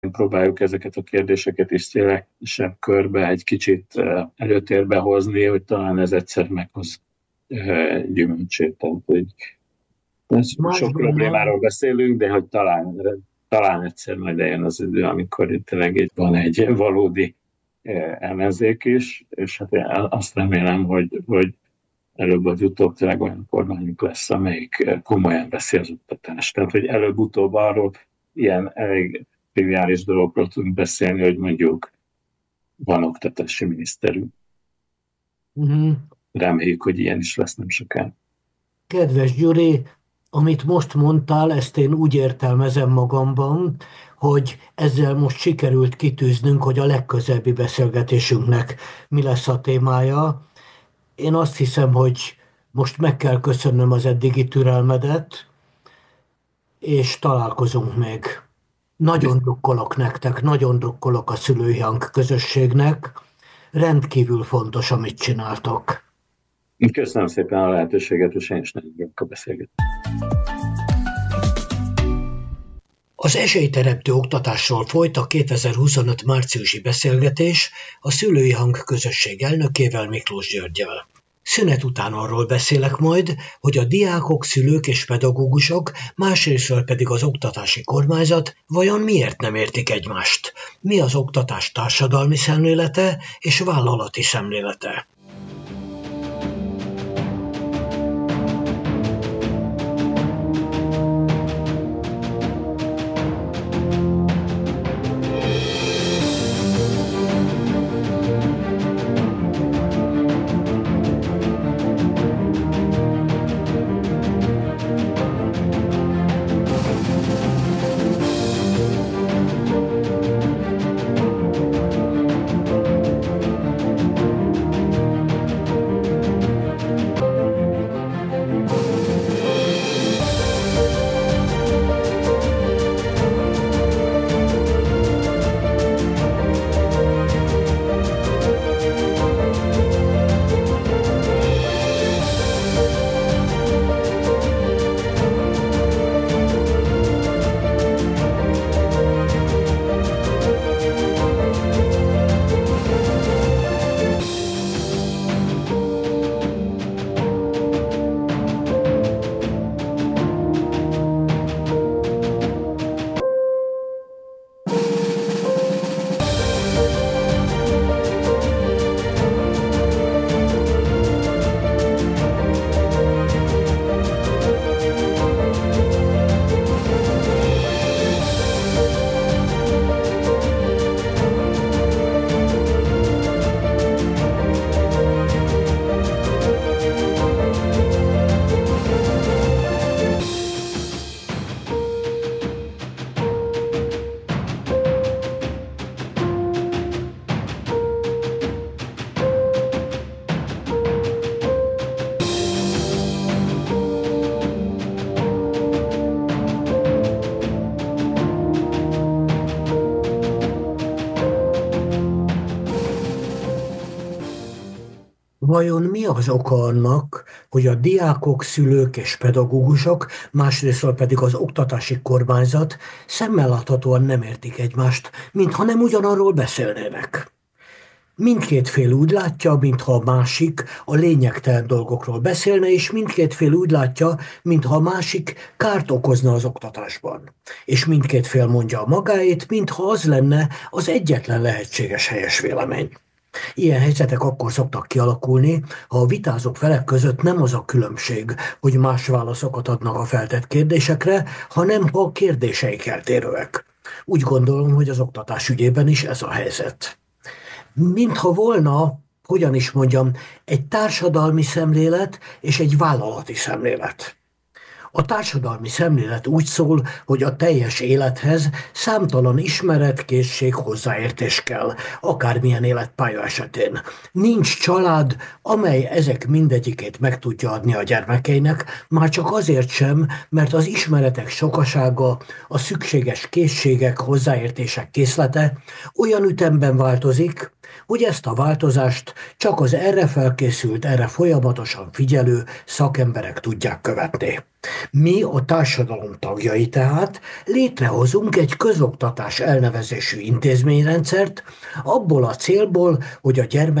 próbáljuk ezeket a kérdéseket is szélesebb körbe egy kicsit előtérbe hozni, hogy talán ez egyszer meghoz gyümölcsét. Tehát, hogy sok problémáról beszélünk, de hogy talán egyszer majd eljön az idő, amikor itt tényleg van egy valódi ellenzék is, és hát én azt remélem, hogy előbb vagy utóbb tényleg olyan kormányunk lesz, amelyik komolyan veszi az oktatást. Tehát, hogy előbb-utóbb arról ilyen elég triviális dologról tudunk beszélni, hogy mondjuk van oktatási miniszterünk. Reméljük, hogy ilyen is lesz nem sokára. Kedves Gyuri, amit most mondtál, ezt én úgy értelmezem magamban, hogy ezzel most sikerült kitűznünk, hogy a legközelebbi beszélgetésünknek mi lesz a témája. Én azt hiszem, hogy most meg kell köszönnöm az eddigi türelmedet, és találkozunk még. Nagyon drukkolok nektek, nagyon drukkolok a Szülői Hang közösségnek. Rendkívül fontos, amit csináltok. Köszönöm szépen a lehetőséget, és én is nagyon örülök a beszélgetést. Az esélyteremtő oktatásról folyt a 2025 márciusi beszélgetés a Szülői Hang közösség elnökével, Miklós Györggyel. Szünet után arról beszélek majd, hogy a diákok, szülők és pedagógusok, másrésztről pedig az oktatási kormányzat vajon miért nem értik egymást? Mi az oktatás társadalmi szemlélete és vállalati szemlélete? Vajon mi az oka annak, hogy a diákok, szülők és pedagógusok, másrésztről pedig az oktatási kormányzat szemmel láthatóan nem értik egymást, mintha nem ugyanarról beszélnének? Mindkét fél úgy látja, mintha a másik a lényegtelen dolgokról beszélne, és mindkét fél úgy látja, mintha a másik kárt okozna az oktatásban. És mindkét fél mondja a magáét, mintha az lenne az egyetlen lehetséges helyes vélemény. Ilyen helyzetek akkor szoktak kialakulni, ha a vitázó felek között nem az a különbség, hogy más válaszokat adnak a feltett kérdésekre, hanem ha a kérdéseik eltérőek. Úgy gondolom, hogy az oktatás ügyében is ez a helyzet. Mintha volna, hogyan is mondjam, egy társadalmi szemlélet és egy vállalati szemlélet. A társadalmi szemlélet úgy szól, hogy a teljes élethez számtalan ismeret, készség, hozzáértés kell, akármilyen életpálya esetén. Nincs család, amely ezek mindegyikét meg tudja adni a gyermekeinek, már csak azért sem, mert az ismeretek sokasága, a szükséges készségek, hozzáértések készlete olyan ütemben változik, hogy ezt a változást csak az erre felkészült, erre folyamatosan figyelő szakemberek tudják követni. Mi, a társadalom tagjai tehát létrehozunk egy közoktatás elnevezésű intézményrendszert, abból a célból, hogy a gyermek